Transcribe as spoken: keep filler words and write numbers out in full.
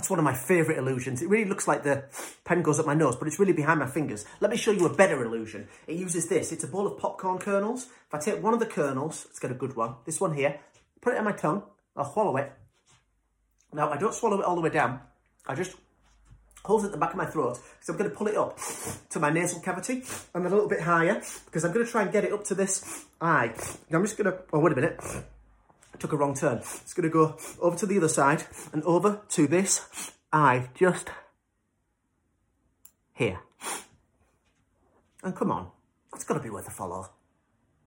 That's one of my favourite illusions. It really looks like the pen goes up my nose, but it's really behind my fingers. Let me show you a better illusion. It uses this. It's a bowl of popcorn kernels. If I take one of the kernels, let's get a good one, this one here, put it on my tongue, I'll swallow it. Now, I don't swallow it all the way down. I just hold it at the back of my throat because I'm going to pull it up to my nasal cavity and a little bit higher because I'm going to try and get it up to this eye. Now, I'm just going to, oh, wait a minute. I took a wrong turn. It's going to go over to the other side and over to this eye, just here. And come on, it's got to be worth a follow.